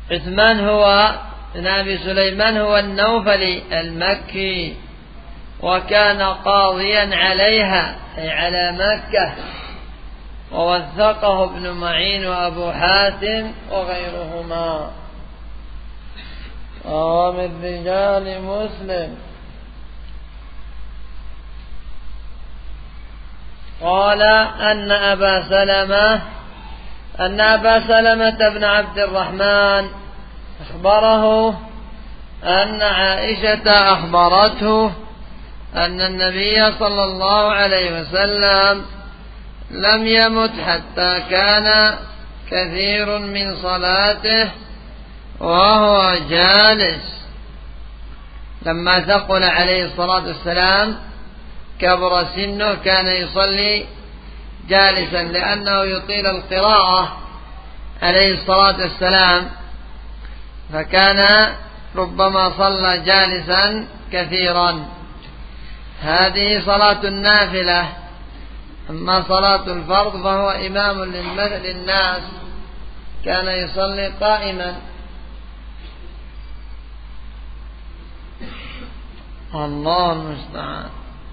عثمان هو بن أبي سليمان هو النوفلي المكي، وكان قاضيا عليها أي على مكة، ووثقه ابن معين وأبو حاتم وغيرهما، وهو من رجال مسلم. قال أن أبا سلمة بن عبد الرحمن أخبره أن عائشة أخبرته أن النبي صلى الله عليه وسلم لم يمت حتى كان كثير من صلاته وهو جالس. لما ثقل عليه الصلاة والسلام كبر سنه كان يصلي جالسا، لأنه يطيل القراءة عليه الصلاة والسلام، فكان ربما صلى جالسا كثيرا. هذه صلاة النافلة. أما صلاة الفرض فهو إمام للناس، كان يصلي قائما. الله المستعان.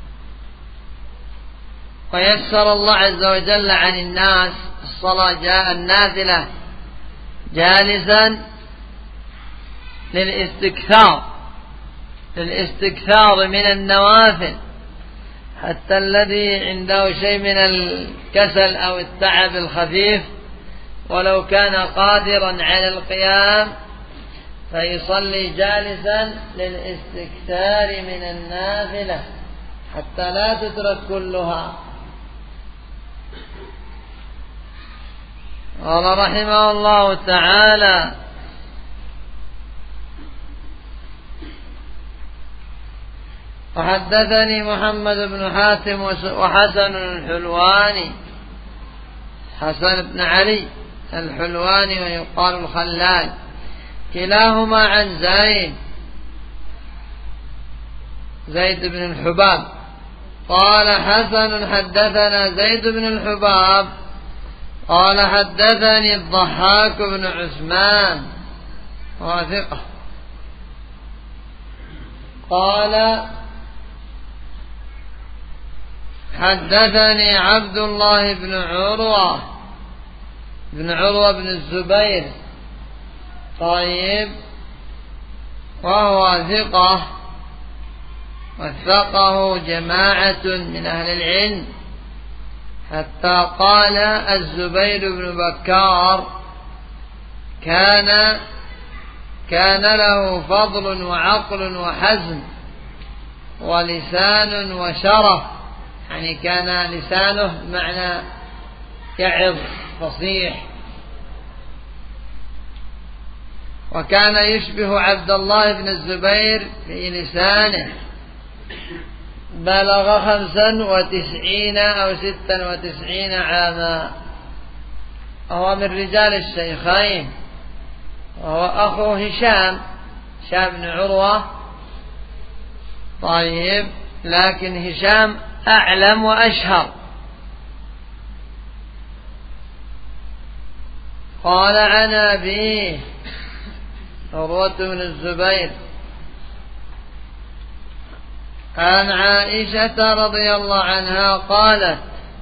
ويسر الله عز وجل عن الناس الصلاة جاء النافلة جالسا للاستكثار من النوافل، حتى الذي عنده شيء من الكسل أو التعب الخفيف ولو كان قادرا على القيام فيصلي جالسا للاستكثار من النافلة حتى لا تترك كلها. قال رحمه الله تعالى: وحدثني محمد بن حاتم وحسن الحلواني، حسن بن علي الحلواني ويقال الخلال، كلاهما عن زيد بن الحباب. قال حسن: حدثنا زيد بن الحباب قال حدثني الضحاك بن عثمان واثقة قال حدثني عبد الله بن عروة بن الزبير، طيب، وهو ثقة وثقه جماعة من أهل العلم، حتى قال الزبير بن بكار كان له فضل وعقل وحزم ولسان وشرف، يعني كان لسانه معنى يعظ فصيح، وكان يشبه عبد الله بن الزبير في لسانه، بلغ 95 أو 96 عاما، وهو من رجال الشيخين، وهو أخو هشام بن عروة، طيب، لكن هشام أعلم وأشهر. قال عن أبيه عروة بن الزبير عن عائشة رضي الله عنها قالت: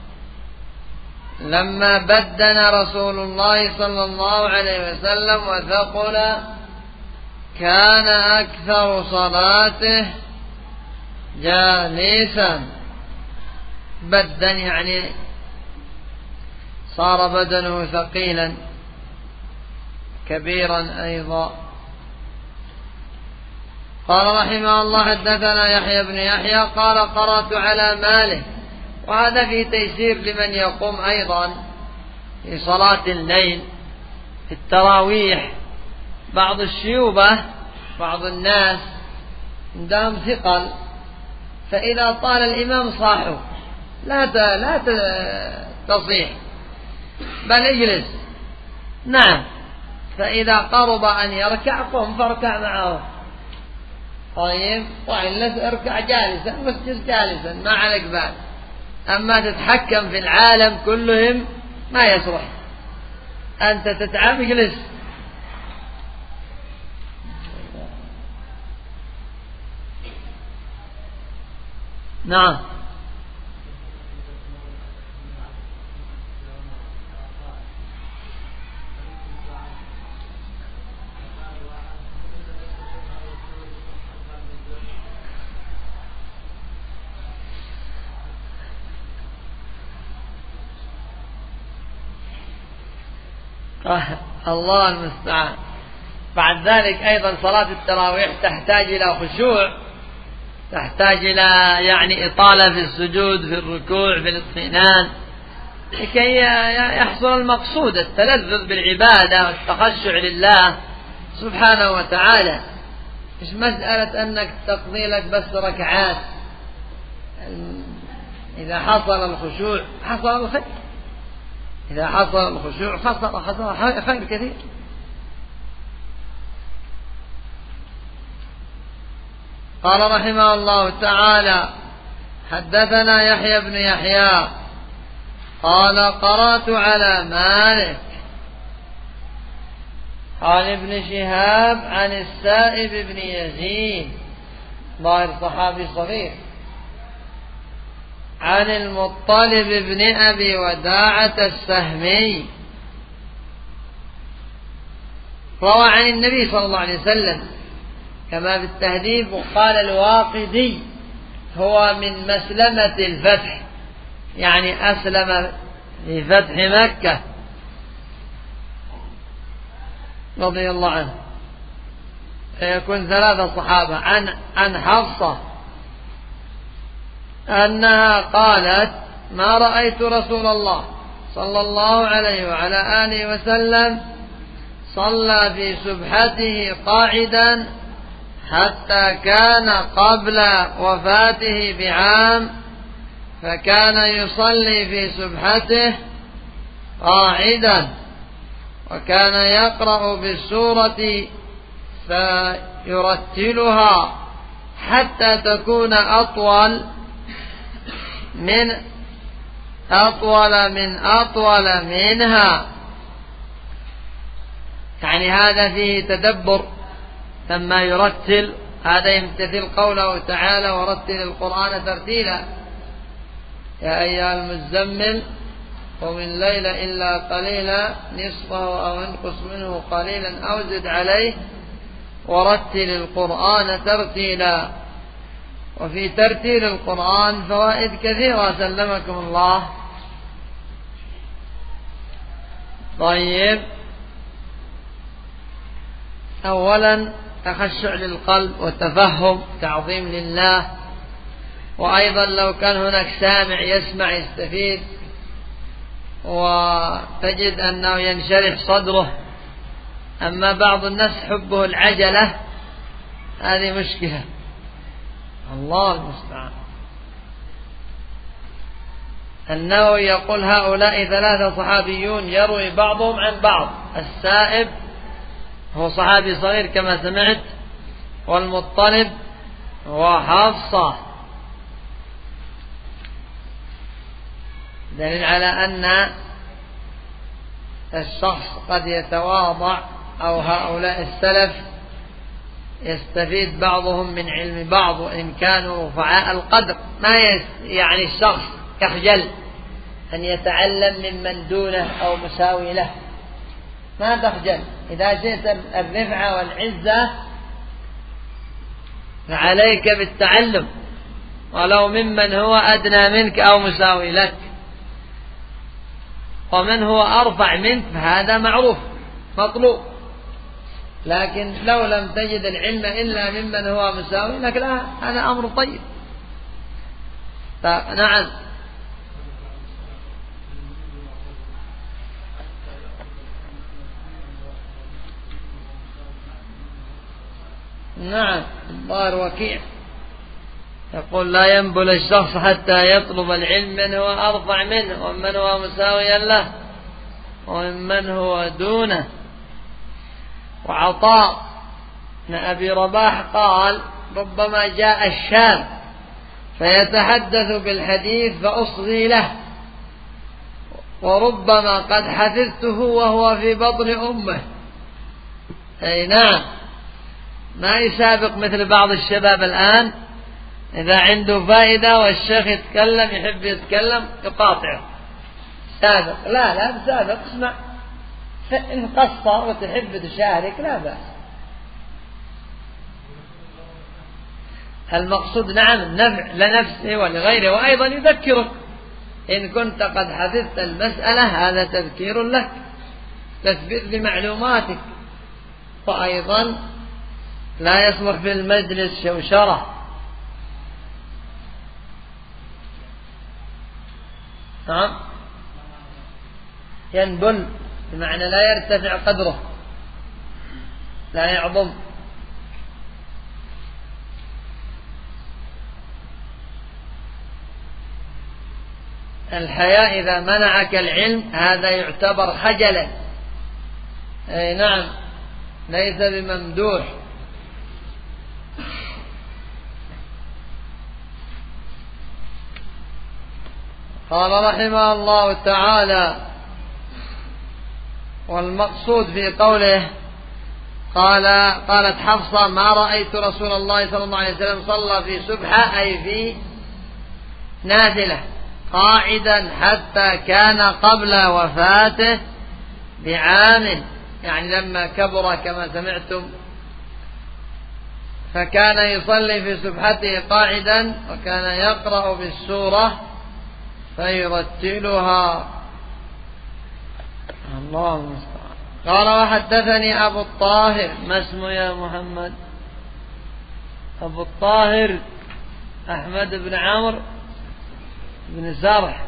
لما بدن رسول الله صلى الله عليه وسلم وثقل كان أكثر صلاته جالسا. بدن يعني صار بدنه ثقيلا كبيرا أيضا. قال رحمه الله: حدثنا يحيى بن يحيى قال قرأت على مالك. وهذا في تيسير لمن يقوم أيضا في صلاة الليل في التراويح. بعض الشيوبة بعض الناس عندهم ثقل، فإذا طال الإمام صاحوا لا تصيح بل اجلس. نعم، فإذا قرب أن يركع قم فاركع معه، طيب، وإلا اركع جالسا مسجد جالسا ما عليك بال. أما تتحكم في العالم كلهم ما يصلح، أنت تتعب اجلس. نعم. الله المستعان. بعد ذلك أيضا صلاة التراويح تحتاج إلى خشوع، تحتاج إلى يعني إطالة في السجود، في الركوع، في الاطمئنان، لكي يحصل المقصود التلذذ بالعبادة والتخشع لله سبحانه وتعالى. مش مسألة أنك تقضي لك بس ركعات. إذا حصل الخشوع حصل الخير، إذا حصل الخشوع حصل خير كثير. قال رحمه الله تعالى: حدثنا يحيى بن يحيى قال: قرأت على مالك عن ابن شهاب عن السائب بن يزيد، ظاهر صحابي صغير، عن المطلب بن أبي وداعة السهمي، روى عن النبي صلى الله عليه وسلم كما بالتهذيب. وقال الواقدي: هو من مسلمة الفتح، يعني أسلم في فتح مكة رضي الله عنه، فيكون 3 صحابة. عن حفصة أنها قالت: ما رأيت رسول الله صلى الله عليه وعلى آله وسلم صلى في سبحته قاعدا حتى كان قبل وفاته بعام، فكان يصلي في سبحته قاعدا، وكان يقرأ بالسورة فيرتلها حتى تكون أطول منها. يعني هذا فيه تدبر لما يرتل، هذا يمتثل قوله تعالى: ورتل القرآن ترتيلا. يا أيها المزمل قم الليل إلا قليلا نصفه أو انقص منه قليلا أو زد عليه ورتل القرآن ترتيلا. وفي ترتيل القرآن فوائد كثيرة سلمكم الله. طيب، أولا تخشع للقلب وتفهم، تعظيم لله. وأيضا لو كان هناك سامع يسمع يستفيد، وتجد أنه ينشرح صدره. أما بعض الناس حبه العجلة، هذه مشكلة، الله المستعان. النووي يقول: هؤلاء 3 صحابيون يروي بعضهم عن بعض. السائب هو صحابي صغير كما سمعت، والمطلب وحفصة، دليل على أن الشخص قد يتواضع، أو هؤلاء السلف يستفيد بعضهم من علم بعض، وإن كانوا رفعاء القدر. ما يعني الشخص يخجل أن يتعلم ممن دونه أو مساوي له، ما تخجل. إذا شئت الرفعة والعزة فعليك بالتعلم، ولو ممن هو أدنى منك أو مساوي لك. ومن هو أرفع منك فهذا معروف مطلوب، لكن لو لم تجد العلم إلا ممن هو مساوي لك، لا، هذا أمر طيب. نعم. نعم، الظاهر وكيع يقول: لا ينبل الشخص حتى يطلب العلم من هو أرفع منه، ومن هو مساويا له، ومن هو دونه. وعطاء بن أبي رباح قال: ربما جاء الشام فيتحدث بالحديث فأصغي له، وربما قد حفظته وهو في بطن أمه. أي نعم، ما يسابق مثل بعض الشباب الآن إذا عنده فائدة والشيخ يتكلم يحب يتكلم يقاطعه، سابق لا بسابق اسمع، إن قصر وتحب تشارك لا بأس. المقصود نعم النفع لنفسه ولغيره، وأيضا يذكرك إن كنت قد حفظت المسألة هذا تذكير لك، تثبيت لمعلوماتك. وأيضا لا يصلح في المجلس شوشرة. نعم ينبل بمعنى لا يرتفع قدره، لا يعظم. الحياء إذا منعك العلم هذا يعتبر خجلا، أي نعم ليس بممدوح. قال رحمه الله تعالى: والمقصود في قوله قالت حفصة: ما رأيت رسول الله صلى الله عليه وسلم صلى في سبحة أي في نافلة قاعدا حتى كان قبل وفاته بعام، يعني لما كبر كما سمعتم، فكان يصلي في سبحته قاعدا وكان يقرأ بالسورة فيرتلها. الله المستعان. قال: وحدثني أبو الطاهر. ما اسمه يا محمد؟ أبو الطاهر أحمد بن عمرو بن سرح،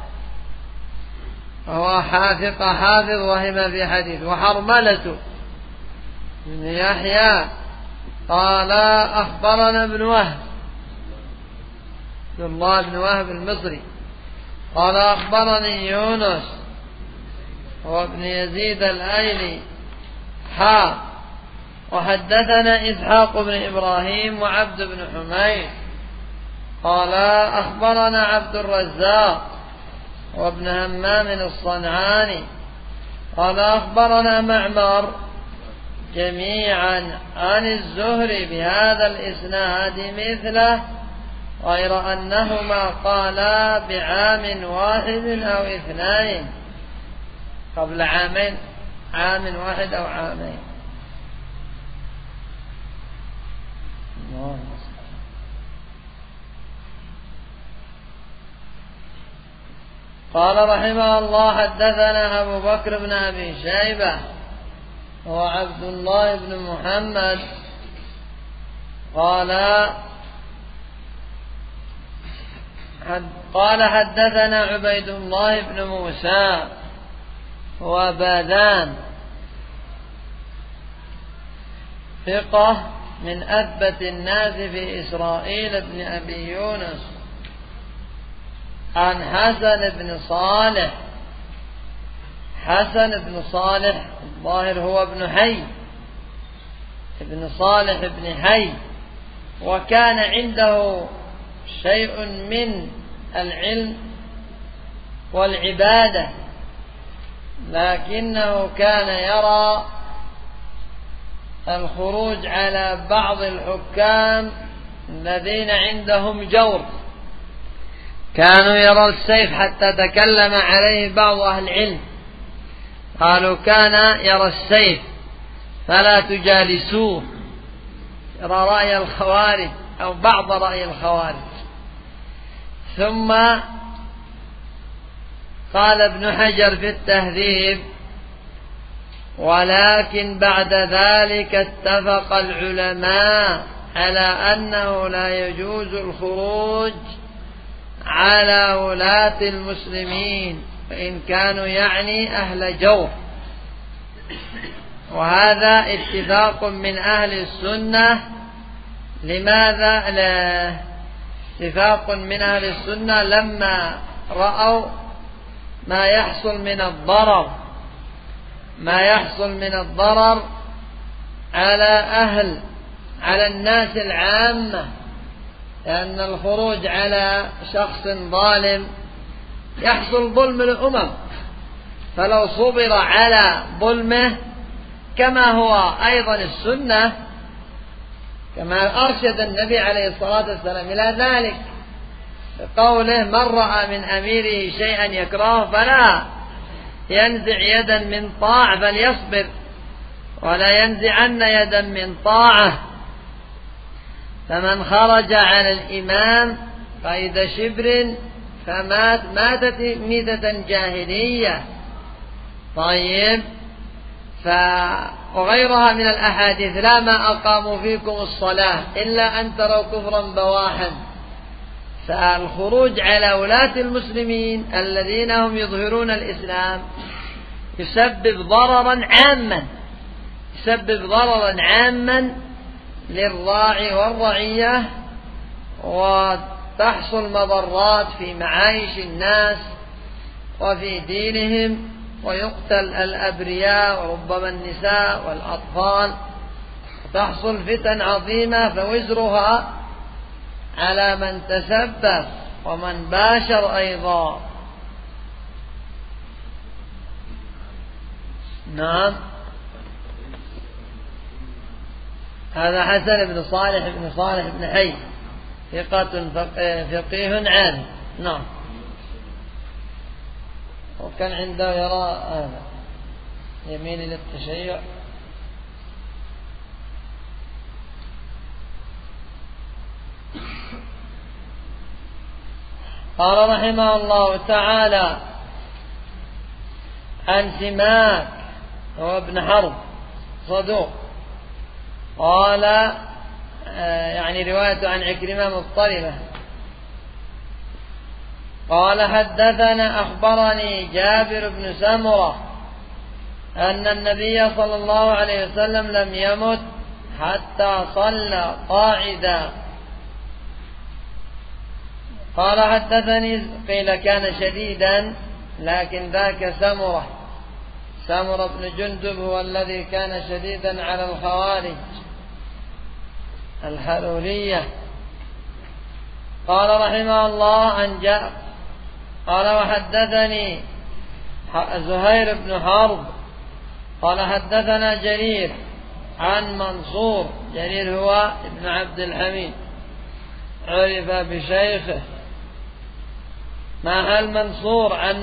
وهو حافظ وهم في حديث. وحرملة بن يحيى قال: أخبرنا ابن وهب، عبد الله بن وهب المصري، قال: أخبرني يونس وابن يزيد الأيلي وحدثنا إسحاق بن إبراهيم وعبد بن حميد قال: أخبرنا عبد الرزاق وابن همام الصنعاني قال: أخبرنا معمر جميعا عن الزهري بهذا الإسناد مثله، غير أنهما قالا بعام واحد أو اثنين، قبل عامين، عام واحد أو عامين. قال رحمه الله: حدثنا أبو بكر بن أبي شيبة وعبد الله بن محمد قال حدثنا عبيد الله بن موسى وباذان، ثقة من أثبت الناس في إسرائيل بن أبي يونس، عن حسن بن صالح. حسن بن صالح الظاهر هو ابن حي، ابن صالح ابن حي، وكان عنده شيء من العلم والعبادة، لكنه كان يرى الخروج على بعض الحكام الذين عندهم جور، كانوا يرى السيف، حتى تكلم عليه بعض أهل العلم قالوا كان يرى السيف فلا تجالسوه، يرى رأي الخوارج أو بعض رأي الخوارج. ثم قال ابن حجر في التهذيب: ولكن بعد ذلك اتفق العلماء على أنه لا يجوز الخروج على ولاة المسلمين فإن كانوا يعني أهل جور. وهذا اتفاق من أهل السنة. لماذا؟ اتفاق من أهل السنة لما رأوا ما يحصل من الضرر على الناس العامة، لأن الخروج على شخص ظالم يحصل ظلم الأمم، فلو صبر على ظلمه كما هو أيضا السنة كما أرشد النبي عليه الصلاة والسلام إلى ذلك بقوله: من رأى من أميره شيئا يكرهه فلا ينزع يدا من طاعة فليصبر، ولا ينزعن يدا من طاعة. فمن خرج على الإمام قيد شبر ماتت ميتة جاهلية. طيب، وغيرها من الأحاديث: لا ما أقاموا فيكم الصلاة إلا أن تروا كفرا بواحا. فالخروج على ولاة المسلمين الذين هم يظهرون الإسلام يسبب ضررا عاما للراعي والرعية، وتحصل مضرات في معايش الناس وفي دينهم، ويقتل الأبرياء وربما النساء والأطفال، وتحصل فتن عظيمة، فوزرها على من تسبب ومن باشر أيضا. نعم. هذا حسن بن صالح بن حي، ثقة فقيه عالم. نعم. وكان عنده يرى هذا يميل للتشيع. قال رحمه الله تعالى: عن سماك هو ابن حرب صدوق، قال يعني رواية عن عكرمة مضطربة، قال: حدثنا أخبرني جابر بن سمرة أن النبي صلى الله عليه وسلم لم يمت حتى صلى قاعدا. قال: حدثني، قيل كان شديدا، لكن ذاك سمرة بن جندب هو الذي كان شديدا على الخوارج الحلولية. قال رحمه الله: قال: وحدثني زهير بن حرب قال: حدثنا جرير عن منصور. جرير هو ابن عبد الحميد، عرف بشيخه. ما هل منصور عن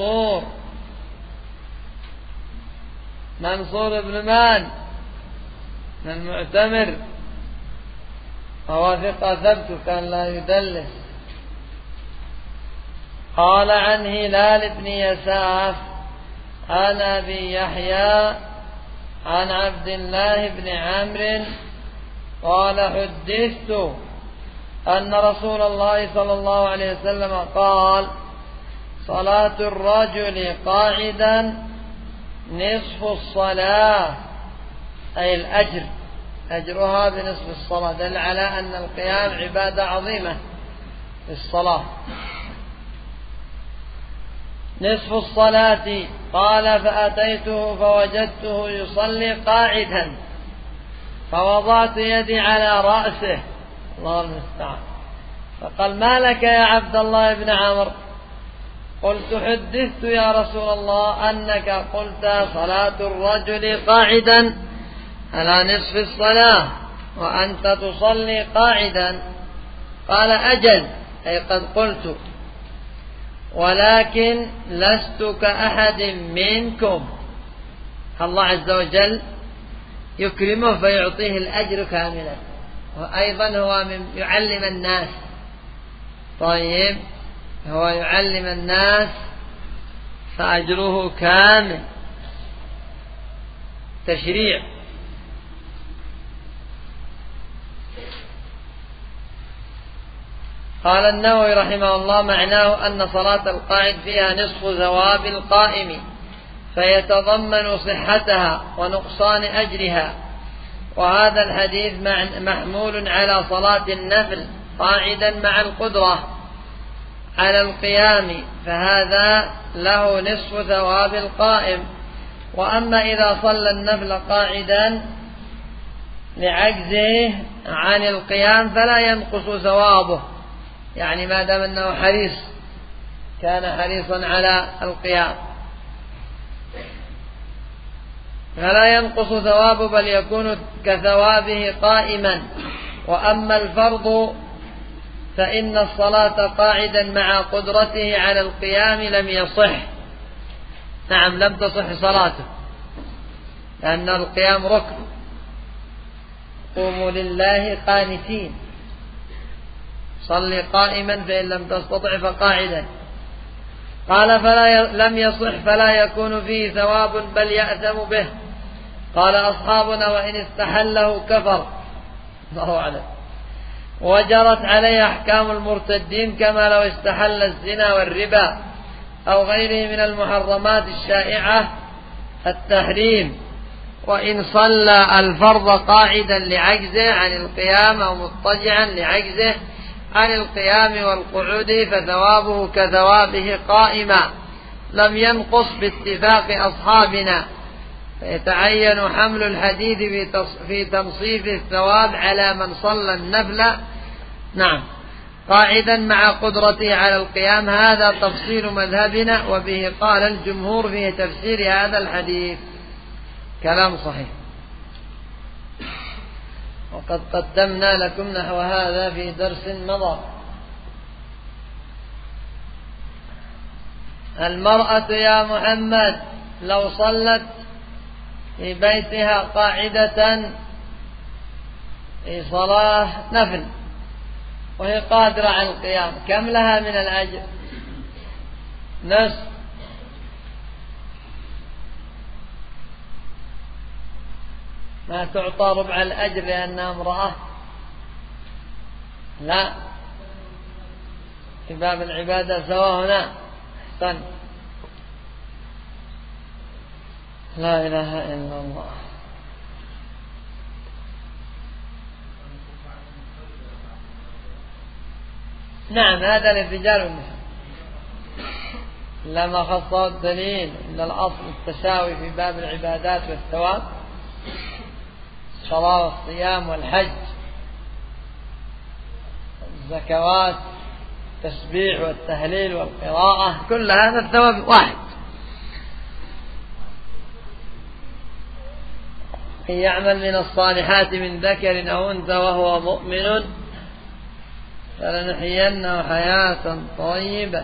منصور بن مان من المعتمر، هو ثقة ثبت، كان لا يدلس. قال: عن هلال بن يساف عن أبي يحيى عن عبد الله بن عمرو قال: حدثت أن رسول الله صلى الله عليه وسلم قال: صلاة الرجل قاعدا نصف الصلاة، أي الأجر، أجرها بنصف الصلاة، دل على أن القيام عبادة عظيمة في الصلاة. نصف الصلاة. قال: فأتيته فوجدته يصلي قاعدا، فوضعت يدي على رأسه، الله المستعان، فقال: ما لك يا عبد الله بن عمرو؟ قلت: حدثت يا رسول الله أنك قلت صلاة الرجل قاعدا على نصف الصلاة وأنت تصلي قاعدا. قال: أجل، أي قد قلت، ولكن لست كأحد منكم. الله عز وجل يكرمه فيعطيه الأجر كاملا، وأيضا هو من يعلم الناس. طيب، هو يعلم الناس فأجره كامل، تشريع. قال النووي رحمه الله: معناه أن صلاة القاعد فيها نصف ثواب القائم، فيتضمن صحتها ونقصان أجرها. وهذا الحديث محمول على صلاة النفل قاعدا مع القدرة على القيام، فهذا له نصف ثواب القائم. وأما إذا صلى النفل قاعدا لعجزه عن القيام فلا ينقص ثوابه، يعني ما دام أنه كان حريصا على القيام، فلا ينقص ثوابه، بل يكون كثوابه قائما وأما الفرض فإن الصلاة قاعدا مع قدرته على القيام لم يصح. نعم، لم تصح صلاته، لأن القيام ركن. قوموا لله قانتين، صل قائما فإن لم تستطع فقاعدا. قال لم يصح فلا يكون فيه ثواب بل يأثم به. قال أصحابنا وإن استحله كفر. الله أعلم. وجرت عليه أحكام المرتدين كما لو استحل الزنا والربا أو غيره من المحرمات الشائعة التحريم. وإن صلى الفرض قاعدا لعجزه عن القيام أو مضطجعا لعجزه عن القيام والقعود فثوابه كثوابه قائما لم ينقص باتفاق أصحابنا. فيتعين حمل الحديث في تنصيف الثواب على من صلى النفل نعم قاعدا مع قدرته على القيام. هذا تفصيل مذهبنا، وبه قال الجمهور في تفسير هذا الحديث. كلام صحيح. وقد قدمنا لكم نحو هذا في درس مضى. المرأة يا محمد لو صلت في بيتها قاعدة في صلاة نفل وهي قادرة على القيام كم لها من الأجر؟ نصف. ما تعطى ربع الأجر لأنها امرأة؟ لا، في باب العبادة سواء هنا. احسن. لا إله إلا الله. نعم، هذا للرجال والنساء لما خصه الدليل إن الأصل التساوي في باب العبادات والثواب، الصلاة والصيام والحج الزكوات التسبيح والتهليل والقراءة، كل هذا الثواب واحد. إن يعمل من الصالحات من ذكر أو أنثى وهو مؤمن فلنحيينه حياة طيبة.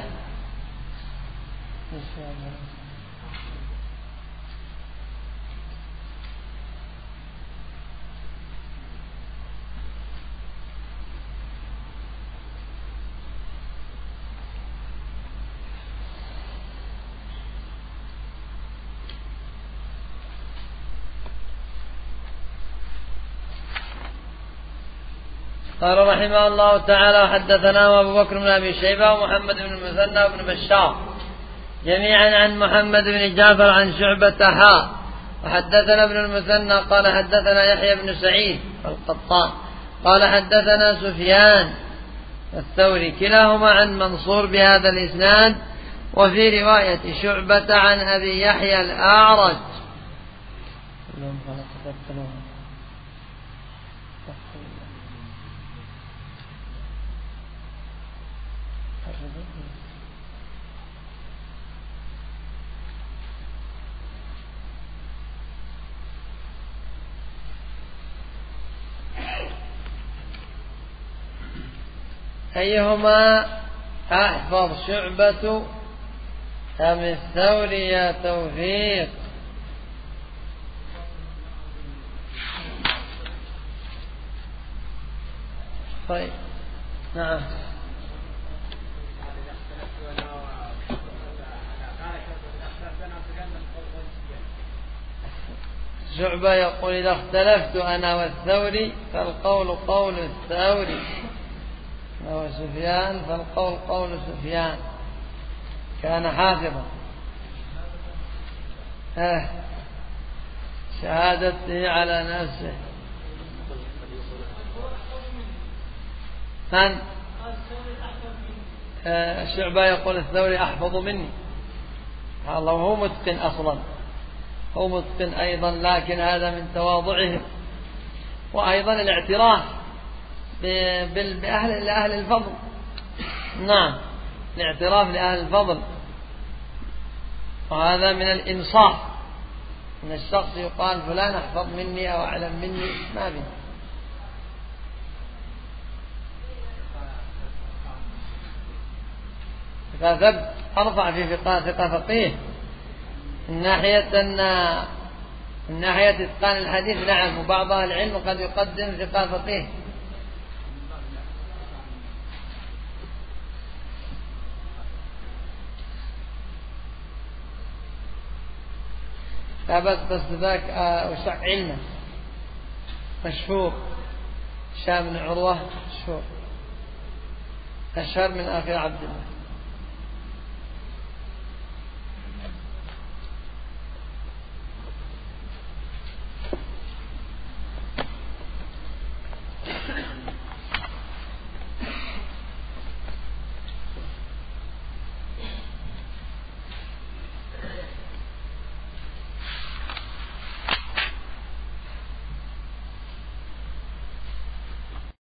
قال رحمه الله تعالى: حدثنا أبو بكر بن أبي شيبة ومحمد بن المثنى وابن بشار جميعا عن محمد بن جعفر عن شعبة حاء. وحدثنا ابن المثنى قال حدثنا يحيى بن سعيد القطان قال حدثنا سفيان الثوري كلاهما عن منصور بهذا الإسناد. وفي رواية شعبة عن أبي يحيى الأعرج أيهما أحفظ شعبة أم الثوري يا توفيق؟ طيب نعم. شعبة يقول: إذا اختلفت أنا والثوري فالقول قول الثوري، وسفيان فالقول قول سفيان. كان حافظا. شهادته على نفسه. من؟ شعبة يقول الثوري أحفظ مني. الله هو متقن أصلا، هو متقن أيضا، لكن هذا من تواضعهم. وأيضا الاعتراف لأهل الفضل. نعم، الاعتراف لأهل الفضل، وهذا من الإنصاف. من الشخص يقال فلان أحفظ مني أو أعلم مني، ما بي. فثبت أرفع في ثقة فقيه من ناحية إتقان الحديث. نعم، وبعض أهل العلم قد يقدم ثقة فقيه. بس ذاك وسع علمه مشهور، هشام بن عروة مشهور أشهر من أخي عبد الله.